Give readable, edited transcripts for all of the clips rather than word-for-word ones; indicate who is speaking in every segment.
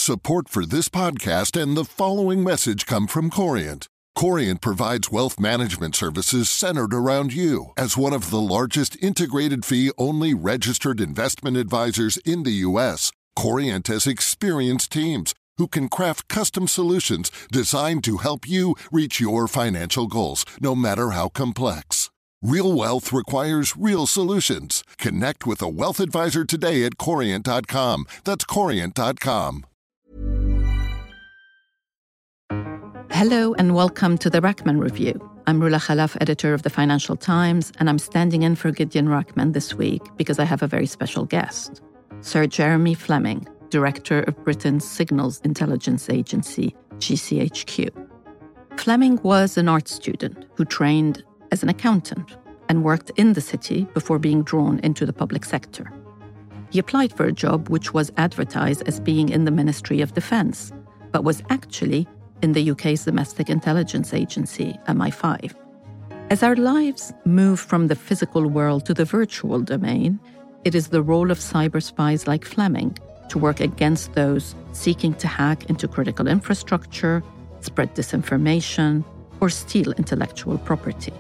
Speaker 1: Support for this podcast and the following message come from Corient. Corient provides wealth management services centered around you. As one of the largest integrated fee-only registered investment advisors in the U.S., Corient has experienced teams who can craft custom solutions designed to help you reach your financial goals, no matter how complex. Real wealth requires real solutions. Connect with a wealth advisor today at Corient.com. That's Corient.com.
Speaker 2: Hello and welcome to the Rachman Review. I'm Rula Khalaf, editor of the Financial Times, and I'm standing in for Gideon Rachman this week because I have a very special guest. Sir Jeremy Fleming, director of Britain's Signals Intelligence Agency, GCHQ. Fleming was an art student who trained as an accountant and worked in the city before being drawn into the public sector. He applied for a job which was advertised as being in the Ministry of Defence, but was actually in the UK's Domestic Intelligence Agency, MI5. As our lives move from the physical world to the virtual domain, it is the role of cyber spies like Fleming to work against those seeking to hack into critical infrastructure, spread disinformation, or steal intellectual property.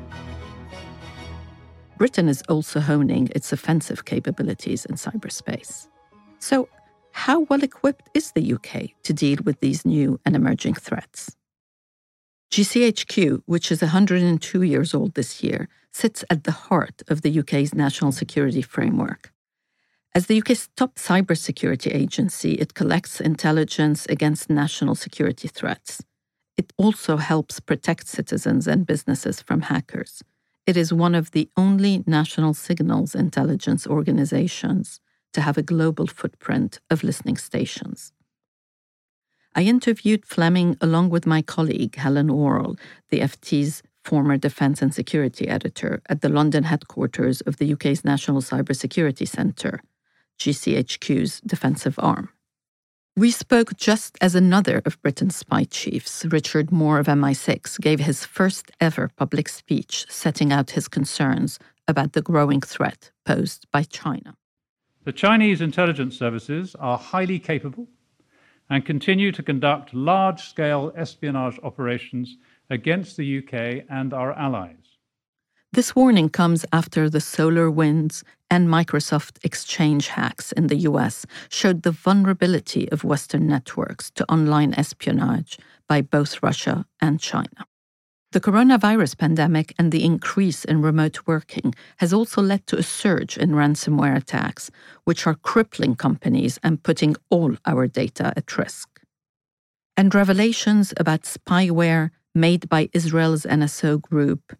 Speaker 2: Britain is also honing its offensive capabilities in cyberspace. So, how well equipped is the UK to deal with these new and emerging threats? GCHQ, which is 102 years old this year, sits at the heart of the UK's national security framework. As the UK's top cybersecurity agency, it collects intelligence against national security threats. It also helps protect citizens and businesses from hackers. It is one of the only national signals intelligence organizations to have a global footprint of listening stations. I interviewed Fleming along with my colleague Helen Worrall, the FT's former defence and security editor, at the London headquarters of the UK's National Cybersecurity Centre, GCHQ's defensive arm. We spoke just as another of Britain's spy chiefs, Richard Moore of MI6, gave his first ever public speech setting out his concerns about the growing threat posed by China.
Speaker 3: The Chinese intelligence services are highly capable and continue to conduct large-scale espionage operations against the UK and our allies.
Speaker 2: This warning comes after the SolarWinds and Microsoft Exchange hacks in the US showed the vulnerability of Western networks to online espionage by both Russia and China. The coronavirus pandemic and the increase in remote working has also led to a surge in ransomware attacks, which are crippling companies and putting all our data at risk. And revelations about spyware made by Israel's NSO group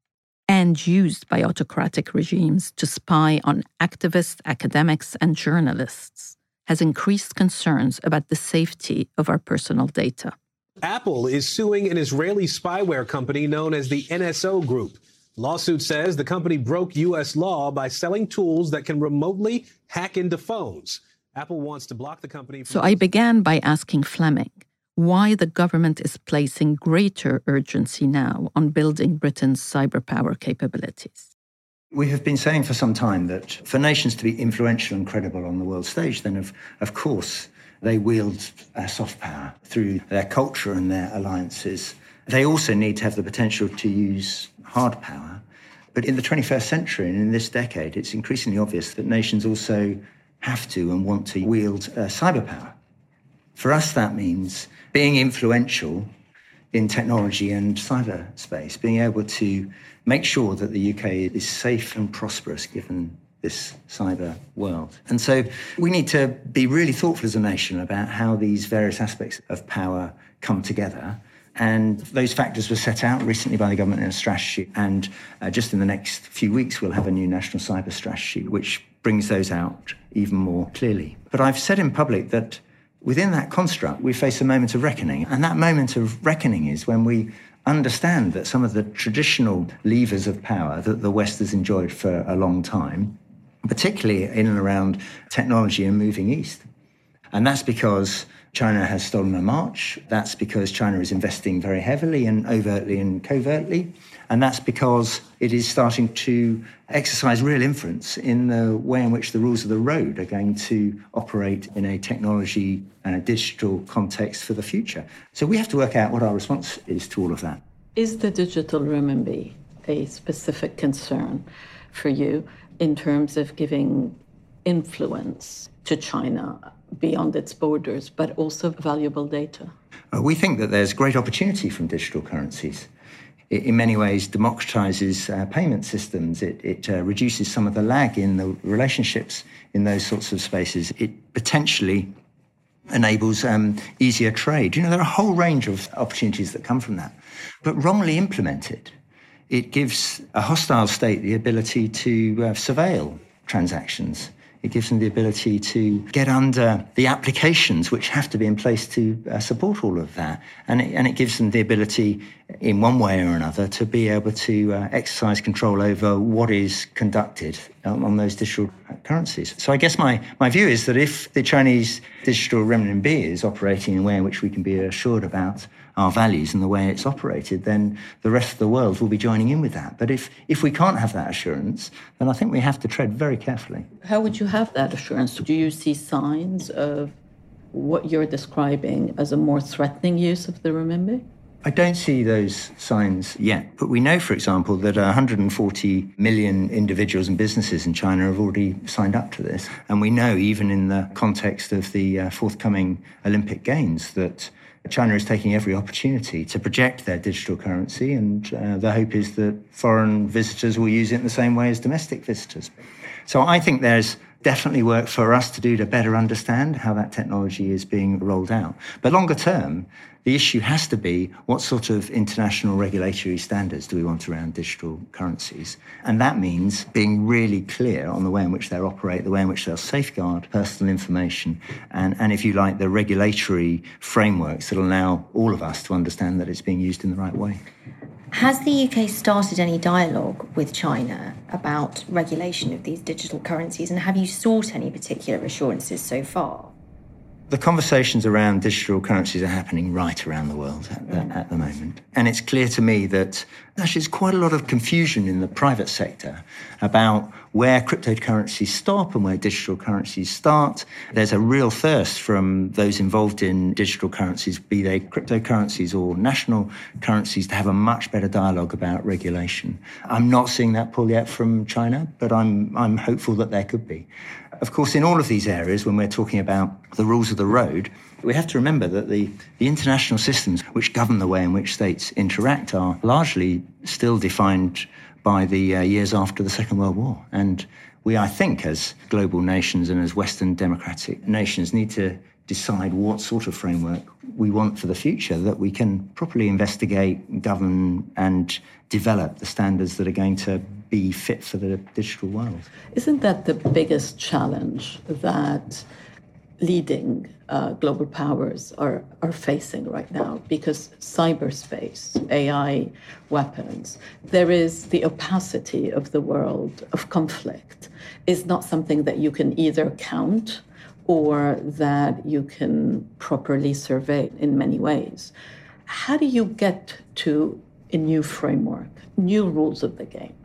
Speaker 2: and used by autocratic regimes to spy on activists, academics, and journalists has increased concerns about the safety of our personal data.
Speaker 4: Apple is suing an Israeli spyware company known as the NSO Group. The lawsuit says the company broke U.S. law by selling tools that can remotely hack into phones. Apple wants to block the company.
Speaker 2: So I began by asking Fleming why the government is placing greater urgency now on building Britain's cyber power capabilities.
Speaker 5: We have been saying for some time that for nations to be influential and credible on the world stage, then of course they wield soft power through their culture and their alliances. They also need to have the potential to use hard power. But in the 21st century and in this decade, it's increasingly obvious that nations also have to and want to wield cyber power. For us, that means being influential in technology and cyberspace, being able to make sure that the UK is safe and prosperous given this cyber world. And so we need to be really thoughtful as a nation about how these various aspects of power come together. And those factors were set out recently by the government in a strategy. And just in the next few weeks, we'll have a new national cyber strategy, which brings those out even more clearly. But I've said in public that within that construct, we face a moment of reckoning. And that moment of reckoning is when we understand that some of the traditional levers of power that the West has enjoyed for a long time, particularly in and around technology and moving east. And that's because China has stolen a march. That's because China is investing very heavily and overtly and covertly. And that's because it is starting to exercise real influence in the way in which the rules of the road are going to operate in a technology and a digital context for the future. So we have to work out what our response is to all of that.
Speaker 2: Is the digital renminbi a specific concern for you in terms of giving influence to China beyond its borders, but also valuable data?
Speaker 5: We think that there's great opportunity from digital currencies. It in many ways democratizes payment systems. It reduces some of the lag in the relationships in those sorts of spaces. It potentially enables easier trade. There are a whole range of opportunities that come from that. But wrongly implemented, it gives a hostile state the ability to surveil transactions. It gives them the ability to get under the applications which have to be in place to support all of that. And it gives them the ability, in one way or another, to be able to exercise control over what is conducted on those digital currencies. So I guess my view is that if the Chinese digital renminbi is operating in a way in which we can be assured about our values and the way it's operated, then the rest of the world will be joining in with that. But if we can't have that assurance, then I think we have to tread very carefully.
Speaker 2: How would you have that assurance? Do you see signs of what you're describing as a more threatening use of the renminbi?
Speaker 5: I don't see those signs yet, but we know, for example, that 140 million individuals and businesses in China have already signed up to this. And we know, even in the context of the forthcoming Olympic Games, that China is taking every opportunity to project their digital currency, and the hope is that foreign visitors will use it in the same way as domestic visitors. So I think there's definitely work for us to do to better understand how that technology is being rolled out. But longer term, the issue has to be what sort of international regulatory standards do we want around digital currencies? And that means being really clear on the way in which they'll operate, the way in which they'll safeguard personal information, and if you like, the regulatory frameworks that allow all of us to understand that it's being used in the right way.
Speaker 6: Has the UK started any dialogue with China about regulation of these digital currencies, and have you sought any particular assurances so far?
Speaker 5: The conversations around digital currencies are happening right around the world at the moment. And it's clear to me that actually there's quite a lot of confusion in the private sector about where cryptocurrencies stop and where digital currencies start. There's a real thirst from those involved in digital currencies, be they cryptocurrencies or national currencies, to have a much better dialogue about regulation. I'm not seeing that pull yet from China, but I'm hopeful that there could be. Of course, in all of these areas, when we're talking about the rules of the road, we have to remember that the international systems which govern the way in which states interact are largely still defined by the years after the Second World War. And we, I think, as global nations and as Western democratic nations, need to decide what sort of framework we want for the future, that we can properly investigate, govern and develop the standards that are going to be fit for the digital world.
Speaker 2: Isn't that the biggest challenge that leading global powers are facing right now? Because cyberspace, AI weapons, there is the opacity of the world of conflict is not something that you can either count or that you can properly survey in many ways. How do you get to a new framework, new rules of the game?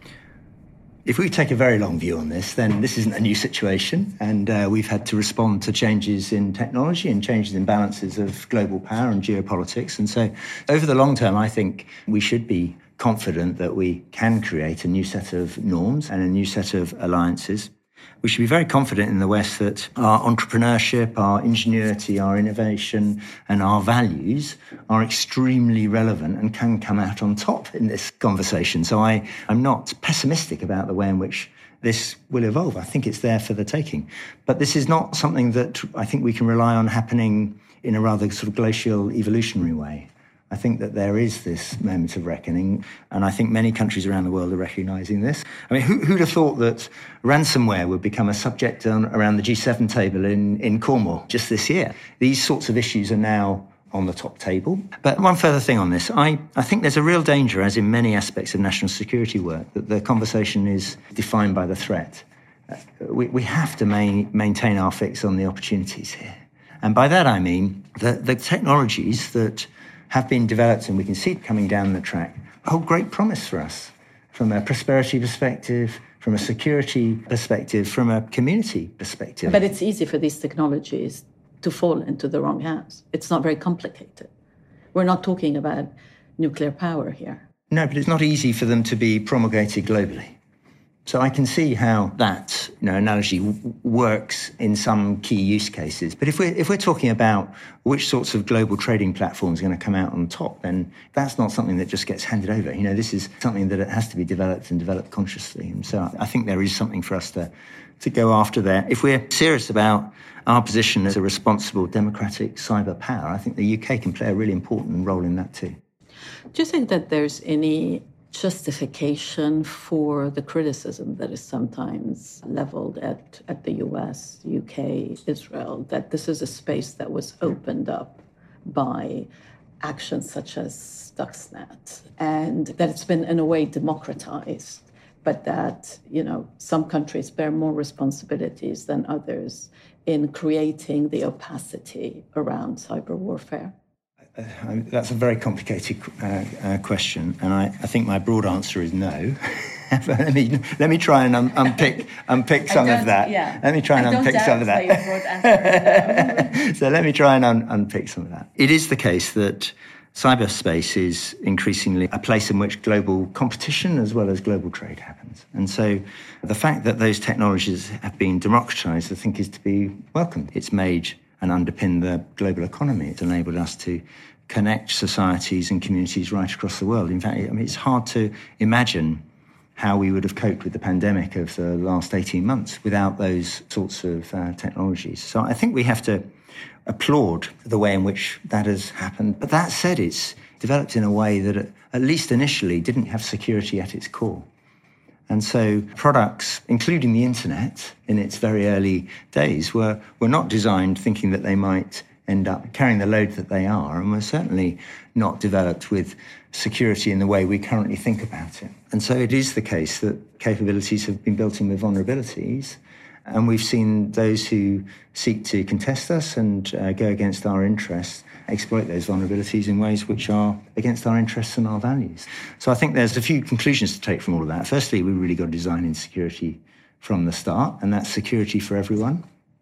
Speaker 5: If we take a very long view on this, then this isn't a new situation, and we've had to respond to changes in technology and changes in balances of global power and geopolitics. And so over the long term, I think we should be confident that we can create a new set of norms and a new set of alliances. We should be very confident in the West that our entrepreneurship, our ingenuity, our innovation and our values are extremely relevant and can come out on top in this conversation. So I'm not pessimistic about the way in which this will evolve. I think it's there for the taking. But this is not something that I think we can rely on happening in a rather sort of glacial evolutionary way. I think that there is this moment of reckoning, and I think many countries around the world are recognising this. I mean, who'd have thought that ransomware would become a subject around the G7 table in Cornwall just this year? These sorts of issues are now on the top table. But one further thing on this, I think there's a real danger, as in many aspects of national security work, that the conversation is defined by the threat. We have to maintain our fix on the opportunities here. And by that I mean that the technologies that have been developed and we can see coming down the track hold great promise for us from a prosperity perspective, from a security perspective, from a community perspective.
Speaker 2: But it's easy for these technologies to fall into the wrong hands. It's not very complicated. We're not talking about nuclear power here.
Speaker 5: No, but it's not easy for them to be promulgated globally. So I can see how that analogy works in some key use cases. But if we're talking about which sorts of global trading platforms are going to come out on top, then that's not something that just gets handed over. This is something that it has to be developed and developed consciously. And so I think there is something for us to go after there. If we're serious about our position as a responsible democratic cyber power, I think the UK can play a really important role in that too.
Speaker 2: Do you think that there's any justification for the criticism that is sometimes leveled at the US, UK, Israel, that this is a space that was opened up by actions such as Stuxnet, and that it's been in a way democratized, but that, some countries bear more responsibilities than others in creating the opacity around cyber warfare?
Speaker 5: That's a very complicated question, and I think my broad answer is no. let me try and unpick some of that.
Speaker 2: Yeah.
Speaker 5: Let me try and unpick some of that. So let me try and unpick some of that. It is the case that cyberspace is increasingly a place in which global competition as well as global trade happens. And so the fact that those technologies have been democratized, I think, is to be welcomed. It's made and underpin the global economy. It's enabled us to connect societies and communities right across the world. In fact, it's hard to imagine how we would have coped with the pandemic of the last 18 months without those sorts of technologies. So I think we have to applaud the way in which that has happened. But that said, it's developed in a way that, at least initially, didn't have security at its core. And so products, including the internet in its very early days, were not designed thinking that they might end up carrying the load that they are, and were certainly not developed with security in the way we currently think about it. And so it is the case that capabilities have been built in with vulnerabilities, and we've seen those who seek to contest us and go against our interests exploit those vulnerabilities in ways which are against our interests and our values. So I think there's a few conclusions to take from all of that. Firstly, we've really got to design in security from the start, and that's security for everyone.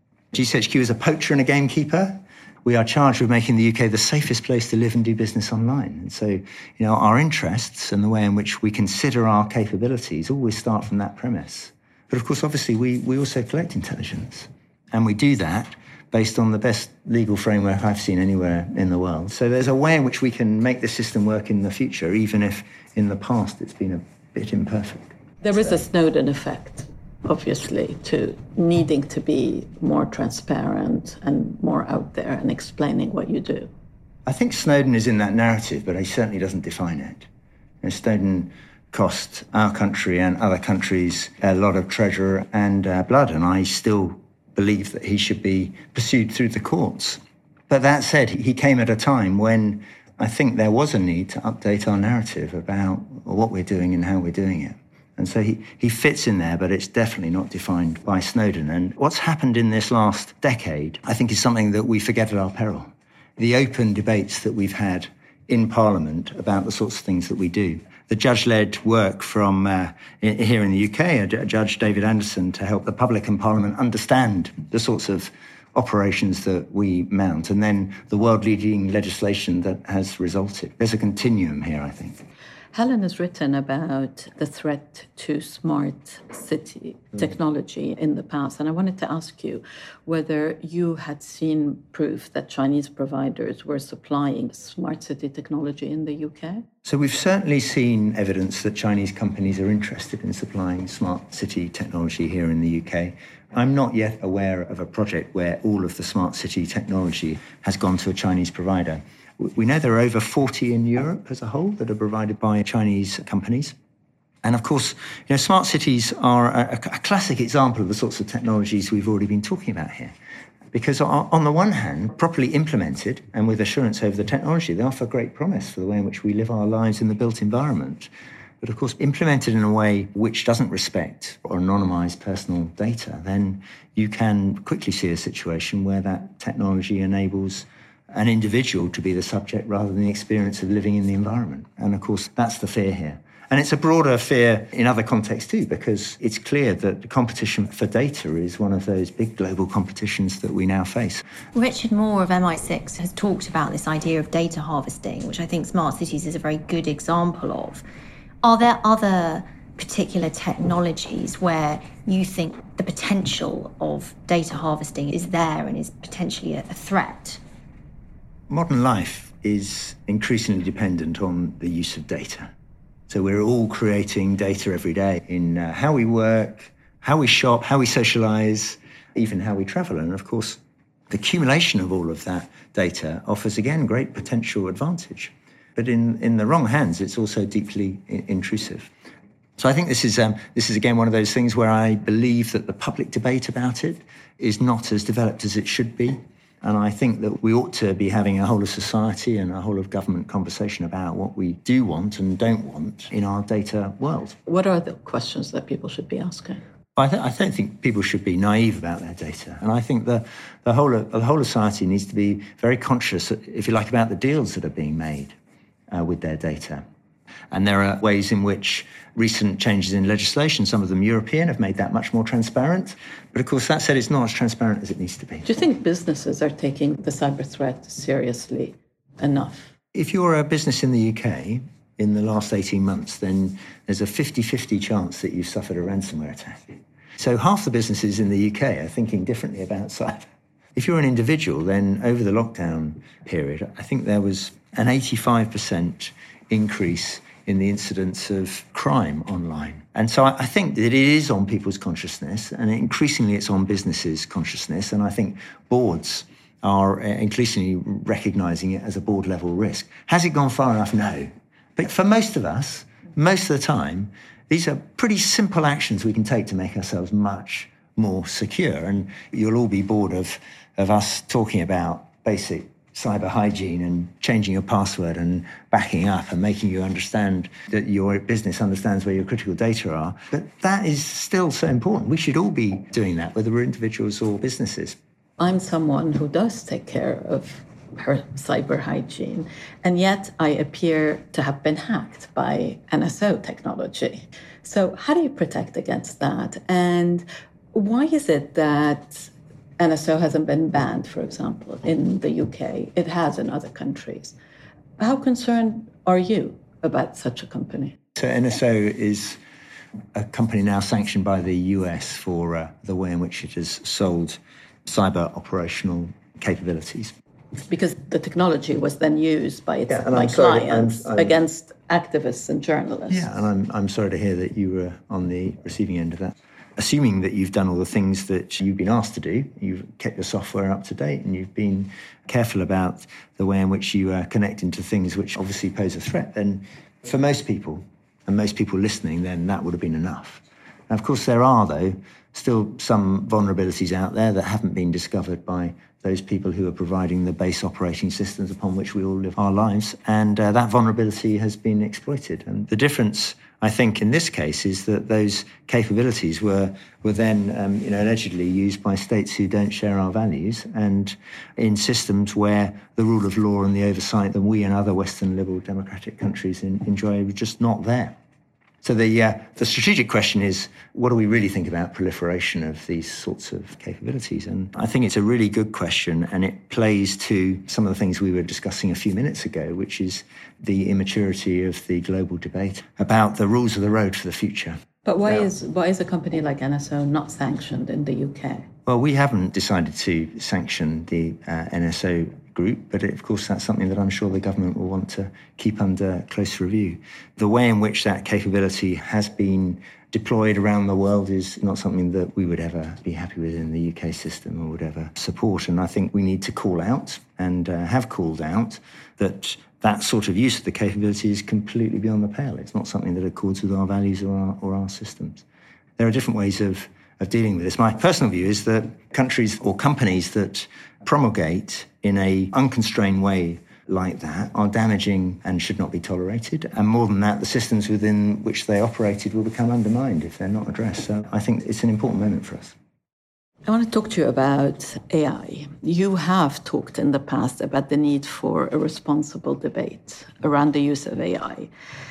Speaker 5: GCHQ is a poacher and a gamekeeper. We are charged with making the UK the safest place to live and do business online. And so, our interests and the way in which we consider our capabilities always start from that premise. But of course, obviously, we also collect intelligence, and we do that based on the best legal framework I've seen anywhere in the world. So there's a way in which we can make the system work in the future, even if in the past it's been a bit imperfect.
Speaker 2: There is a Snowden effect, obviously, to needing to be more transparent and more out there and explaining what you do.
Speaker 5: I think Snowden is in that narrative, but he certainly doesn't define it. Snowden cost our country and other countries a lot of treasure and blood, and I still believe that he should be pursued through the courts. But that said, he came at a time when I think there was a need to update our narrative about what we're doing and how we're doing it. And so he fits in there, but it's definitely not defined by Snowden. And what's happened in this last decade, I think, is something that we forget at our peril. The open debates that we've had in Parliament about the sorts of things that we do. The judge-led work from here in the UK, Judge David Anderson, to help the public and Parliament understand the sorts of operations that we mount, and then the world-leading legislation that has resulted. There's a continuum here, I think.
Speaker 2: Helen has written about the threat to smart city technology in the past, and I wanted to ask you whether you had seen proof that Chinese providers were supplying smart city technology in the UK?
Speaker 5: So we've certainly seen evidence that Chinese companies are interested in supplying smart city technology here in the UK. I'm not yet aware of a project where all of the smart city technology has gone to a Chinese provider. We know there are over 40 in Europe as a whole that are provided by Chinese companies. And of course, smart cities are a classic example of the sorts of technologies we've already been talking about here. Because on the one hand, properly implemented and with assurance over the technology, they offer great promise for the way in which we live our lives in the built environment. But of course, implemented in a way which doesn't respect or anonymise personal data, then you can quickly see a situation where that technology enables an individual to be the subject rather than the experience of living in the environment. And of course, that's the fear here. And it's a broader fear in other contexts too, because it's clear that the competition for data is one of those big global competitions that we now face.
Speaker 6: Richard Moore of MI6 has talked about this idea of data harvesting, which I think Smart Cities is a very good example of. Are there other particular technologies where you think the potential of data harvesting is there and is potentially a threat?
Speaker 5: Modern life is increasingly dependent on the use of data. So we're all creating data every day in how we work, how we shop, how we socialise, even how we travel. And of course, the accumulation of all of that data offers, again, great potential advantage. But in the wrong hands, it's also deeply intrusive. So I think this is again, one of those things where I believe that the public debate about it is not as developed as it should be. And I think that we ought to be having a whole of society and a whole of government conversation about what we do want and don't want in our data world.
Speaker 2: What are the questions that people should be asking?
Speaker 5: I don't think people should be naive about their data. And I think the whole of society needs to be very conscious, if you like, about the deals that are being made with their data. And there are ways in which recent changes in legislation, some of them European, have made that much more transparent. But of course, that said, it's not as transparent as it needs to be.
Speaker 2: Do you think businesses are taking the cyber threat seriously enough?
Speaker 5: If you're a business in the UK in the last 18 months, then there's a 50-50 chance that you've suffered a ransomware attack. So half the businesses in the UK are thinking differently about cyber. If you're an individual, then over the lockdown period, I think there was an 85% increase in the incidence of crime online. And so I think that it is on people's consciousness, and increasingly it's on businesses' consciousness. And I think boards are increasingly recognising it as a board-level risk. Has it gone far enough? No. But for most of us, most of the time, these are pretty simple actions we can take to make ourselves much more secure. And you'll all be bored of us talking about basic cyber hygiene and changing your password and backing up and making you understand that your business understands where your critical data are. But that is still so important. We should all be doing that, whether we're individuals or businesses.
Speaker 2: I'm someone who does take care of her cyber hygiene, and yet I appear to have been hacked by NSO technology. So how do you protect against that? And why is it that NSO hasn't been banned, for example, in the UK? It has in other countries. How concerned are you about such a company?
Speaker 5: So NSO is a company now sanctioned by the US for the way in which it has sold cyber operational capabilities.
Speaker 2: Because the technology was then used by clients against activists and journalists.
Speaker 5: Yeah, and I'm sorry to hear that you were on the receiving end of that. Assuming that you've done all the things that you've been asked to do, you've kept your software up to date and you've been careful about the way in which you connect into things which obviously pose a threat, then for most people, and most people listening, then that would have been enough. Now, of course, there are, though, still some vulnerabilities out there that haven't been discovered by those people who are providing the base operating systems upon which we all live our lives, and that vulnerability has been exploited. And the difference, I think, in this case is that those capabilities were then allegedly used by states who don't share our values, and in systems where the rule of law and the oversight that we and other Western liberal democratic countries enjoy were just not there. So the strategic question is, what do we really think about proliferation of these sorts of capabilities? And I think it's a really good question, and it plays to some of the things we were discussing a few minutes ago, which is the immaturity of the global debate about the rules of the road for the future.
Speaker 2: But why is a company like NSO not sanctioned in the UK?
Speaker 5: Well, we haven't decided to sanction the NSO group, but of course that's something that I'm sure the government will want to keep under close review. The way in which that capability has been deployed around the world is not something that we would ever be happy with in the UK system or would ever support. And I think we need to call out, and have called out, that sort of use of the capability is completely beyond the pale. It's not something that accords with our values or our systems. There are different ways of dealing with this. My personal view is that countries or companies that promulgate in an unconstrained way like that are damaging and should not be tolerated. And more than that, the systems within which they operated will become undermined if they're not addressed. So I think it's an important moment for us.
Speaker 2: I want to talk to you about AI. You have talked in the past about the need for a responsible debate around the use of AI.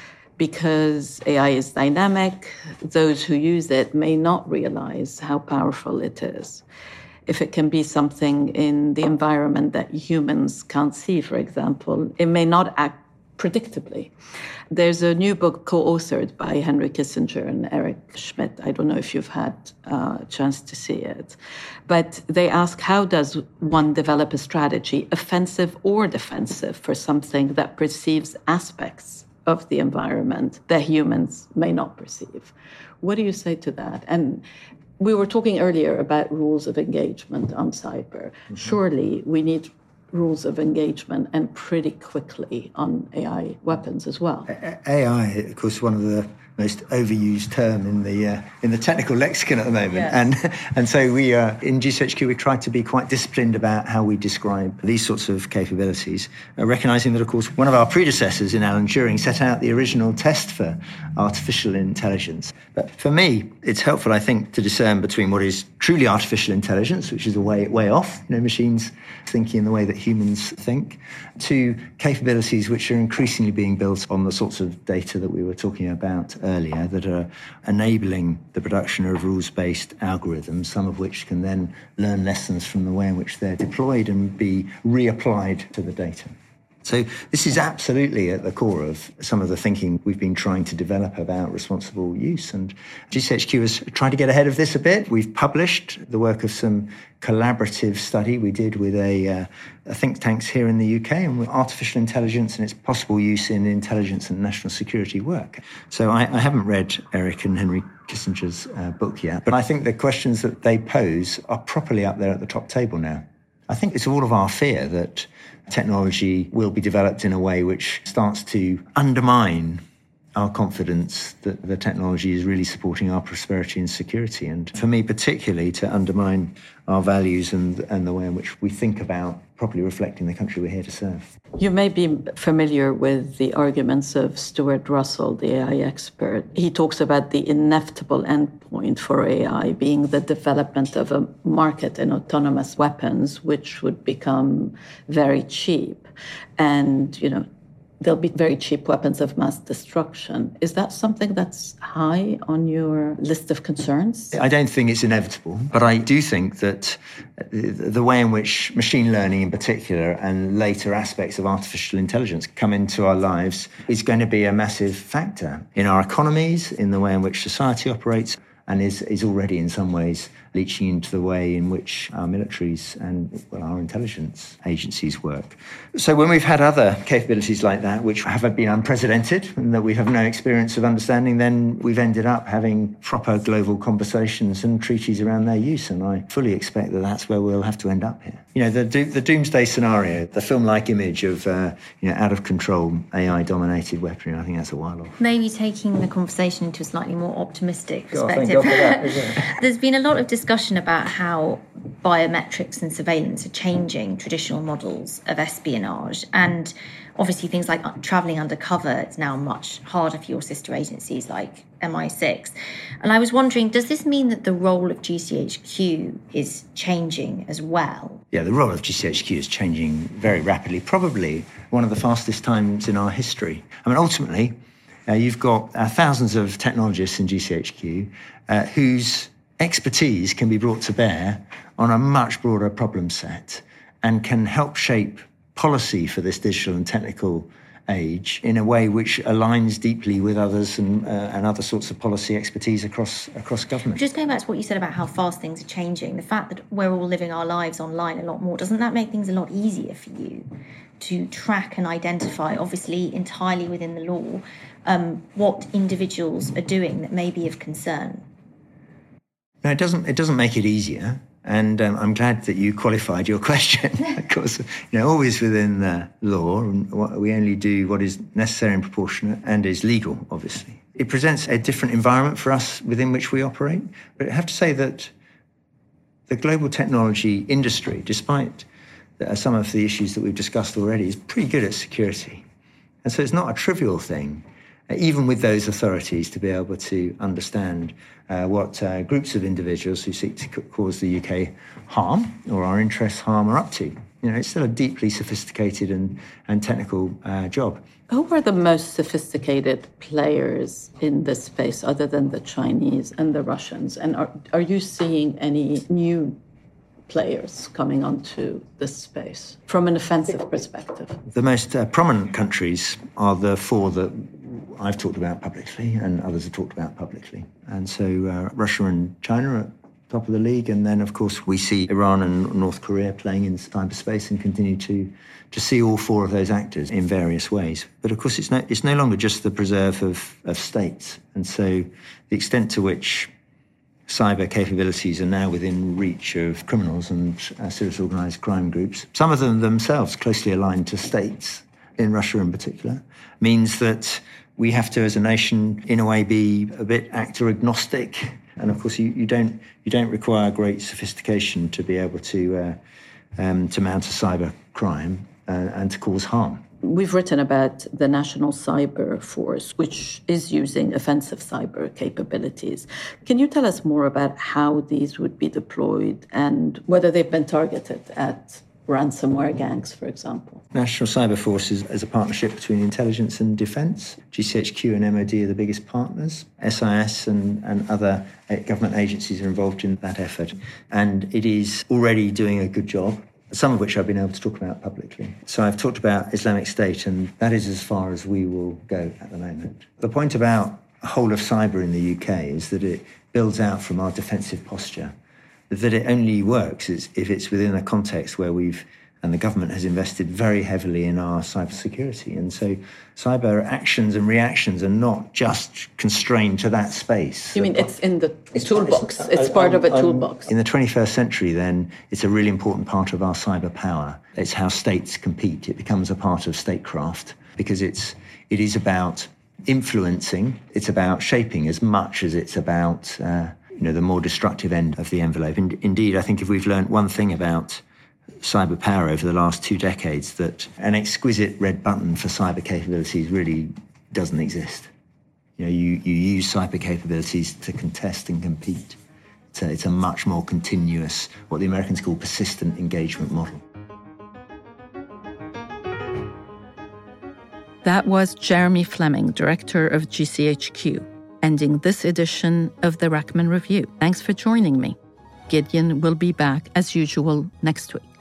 Speaker 2: Because AI is dynamic, those who use it may not realize how powerful it is. If it can be something in the environment that humans can't see, for example, it may not act predictably. There's a new book co-authored by Henry Kissinger and Eric Schmidt. I don't know if you've had a chance to see it. But they ask, how does one develop a strategy, offensive or defensive, for something that perceives aspects of the environment that humans may not perceive? What do you say to that? And we were talking earlier about rules of engagement on cyber. Mm-hmm. Surely we need rules of engagement, and pretty quickly, on AI weapons as well.
Speaker 5: AI, of course, one of the most overused term in the technical lexicon at the moment. Yes. And so we in GCHQ we try to be quite disciplined about how we describe these sorts of capabilities, recognising that, of course, one of our predecessors in Alan Turing set out the original test for artificial intelligence. But for me, it's helpful, I think, to discern between what is truly artificial intelligence, which is a way off, machines thinking in the way that humans think, to capabilities which are increasingly being built on the sorts of data that we were talking about earlier, that are enabling the production of rules-based algorithms, some of which can then learn lessons from the way in which they're deployed and be reapplied to the data. So this is absolutely at the core of some of the thinking we've been trying to develop about responsible use. And GCHQ has tried to get ahead of this a bit. We've published the work of some collaborative study we did with a think tanks here in the UK, and with artificial intelligence and its possible use in intelligence and national security work. So I haven't read Eric and Henry Kissinger's book yet, but I think the questions that they pose are properly up there at the top table now. I think it's all of our fear that technology will be developed in a way which starts to undermine our confidence that the technology is really supporting our prosperity and security. And for me, particularly, to undermine our values and the way in which we think about properly reflecting the country we're here to serve.
Speaker 2: You may be familiar with the arguments of Stuart Russell, the AI expert. He talks about the inevitable endpoint for AI being the development of a market in autonomous weapons, which would become very cheap. And, there'll be very cheap weapons of mass destruction. Is that something that's high on your list of concerns?
Speaker 5: I don't think it's inevitable, but I do think that the way in which machine learning in particular and later aspects of artificial intelligence come into our lives is going to be a massive factor in our economies, in the way in which society operates, and is already in some ways leaching into the way in which our militaries and our intelligence agencies work. So when we've had other capabilities like that, which have been unprecedented and that we have no experience of understanding, then we've ended up having proper global conversations and treaties around their use. And I fully expect that that's where we'll have to end up here. The doomsday scenario, the film-like image of out-of-control AI-dominated weaponry, I think that's a while off.
Speaker 6: Maybe taking the conversation into a slightly more optimistic perspective.
Speaker 5: Thank God for that,
Speaker 6: There's been a lot of discussion about how biometrics and surveillance are changing traditional models of espionage. And obviously things like travelling undercover, it's now much harder for your sister agencies like MI6. And I was wondering, does this mean that the role of GCHQ is changing as well?
Speaker 5: Yeah, the role of GCHQ is changing very rapidly, probably one of the fastest times in our history. I mean, ultimately, you've got thousands of technologists in GCHQ whose expertise can be brought to bear on a much broader problem set and can help shape policy for this digital and technical age in a way which aligns deeply with others and other sorts of policy expertise across government.
Speaker 6: Just going back to what you said about how fast things are changing, the fact that we're all living our lives online a lot more, doesn't that make things a lot easier for you to track and identify, obviously entirely within the law, what individuals are doing that may be of concern?
Speaker 5: No, it doesn't make it easier. And I'm glad that you qualified your question. Of course, always within the law, and we only do what is necessary and proportionate and is legal, obviously. It presents a different environment for us within which we operate. But I have to say that the global technology industry, despite some of the issues that we've discussed already, is pretty good at security. And so it's not a trivial thing, even with those authorities, to be able to understand what groups of individuals who seek to cause the UK harm or our interests harm are up to. It's still a deeply sophisticated and technical job.
Speaker 2: Who are the most sophisticated players in this space other than the Chinese and the Russians? And are you seeing any new players coming onto this space from an offensive perspective?
Speaker 5: The most prominent countries are the four that I've talked about publicly and others have talked about publicly. And so Russia and China are at the top of the league. And then, of course, we see Iran and North Korea playing in cyberspace and continue to see all four of those actors in various ways. But, of course, it's no longer just the preserve of states. And so the extent to which cyber capabilities are now within reach of criminals and serious organised crime groups, some of them themselves closely aligned to states, in Russia in particular, means that we have to, as a nation, in a way, be a bit actor agnostic. And of course, you don't require great sophistication to be able to mount a cyber crime and to cause harm.
Speaker 2: We've written about the National Cyber Force, which is using offensive cyber capabilities. Can you tell us more about how these would be deployed and whether they've been targeted at ransomware gangs, for example?
Speaker 5: National Cyber Force is a partnership between intelligence and defence. GCHQ and MOD are the biggest partners. SIS and other government agencies are involved in that effort. And it is already doing a good job, some of which I've been able to talk about publicly. So I've talked about Islamic State, and that is as far as we will go at the moment. The point about whole of cyber in the UK is that it builds out from our defensive posture, that it only works if it's within a context where and the government has invested very heavily in our cybersecurity. And so cyber actions and reactions are not just constrained to that space.
Speaker 2: You mean it's in the toolbox? It's part of a toolbox.
Speaker 5: In the 21st century, then, it's a really important part of our cyber power. It's how states compete. It becomes a part of statecraft because it is about influencing. It's about shaping as much as it's about the more destructive end of the envelope. And indeed, I think if we've learned one thing about cyber power over the last 2 decades, that an exquisite red button for cyber capabilities really doesn't exist. You use cyber capabilities to contest and compete. It's a much more continuous, what the Americans call persistent engagement model.
Speaker 2: That was Jeremy Fleming, director of GCHQ, ending this edition of the Rachman Review. Thanks for joining me. Gideon will be back as usual next week.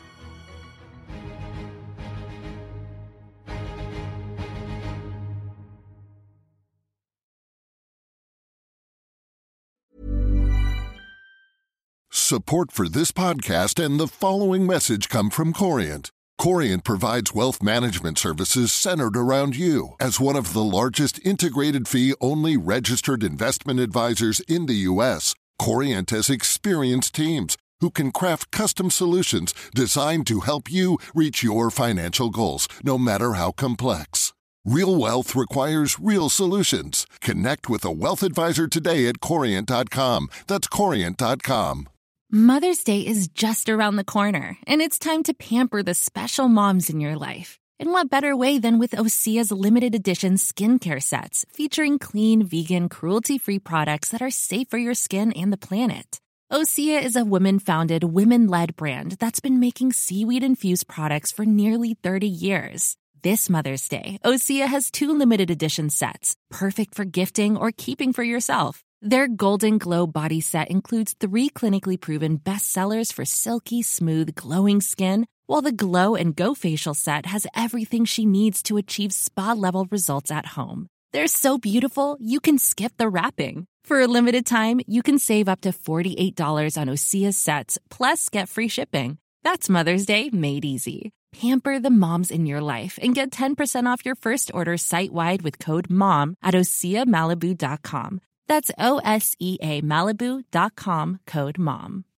Speaker 1: Support for this podcast and the following message come from Corient. Corient provides wealth management services centered around you. As one of the largest integrated fee-only registered investment advisors in the U.S., Corient has experienced teams who can craft custom solutions designed to help you reach your financial goals, no matter how complex. Real wealth requires real solutions. Connect with a wealth advisor today at Corient.com. That's Corient.com.
Speaker 7: Mother's Day is just around the corner, and it's time to pamper the special moms in your life. And what better way than with Osea's limited edition skincare sets, featuring clean, vegan, cruelty-free products that are safe for your skin and the planet. Osea is a women-founded, women-led brand that's been making seaweed-infused products for nearly 30 years. This Mother's Day, Osea has 2 limited edition sets, perfect for gifting or keeping for yourself. Their Golden Glow body set includes 3 clinically proven bestsellers for silky, smooth, glowing skin, while the Glow and Go facial set has everything she needs to achieve spa-level results at home. They're so beautiful, you can skip the wrapping. For a limited time, you can save up to $48 on Osea's sets, plus get free shipping. That's Mother's Day made easy. Pamper the moms in your life and get 10% off your first order site-wide with code MOM at OseaMalibu.com. That's OSEA Malibu.com, code MOM.